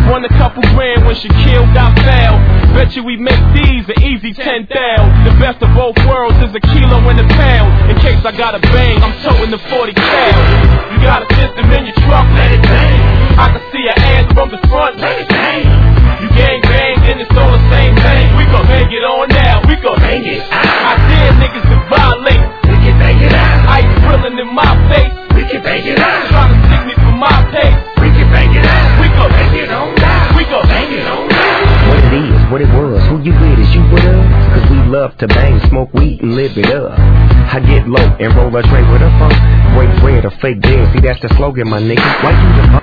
Won a couple grand when Shaquille got fouled. Bet you we make these an easy 10,000. The best of both worlds is a kilo and a pound. In case I got a bang, I'm toting the 40 cal. You got a system in your truck, let it bang. I can see your ass from the front, let it bang. You gang bang, and it's all the same thing. We gon' bang it on now, we gon' bang it out. I dare niggas to violate, we can bang it out. Ice grilling in my face, we can bang it out. Trying to stick me for my pace, we can bang it out. We gon' bang it on now, we gon' bang it on now. What it is, what it was, who you with, is you with us? Cause we love to bang, smoke weed and live it up. I get low and roll a tray with a funk. Break bread or fake dead, see that's the slogan, my nigga. Why you the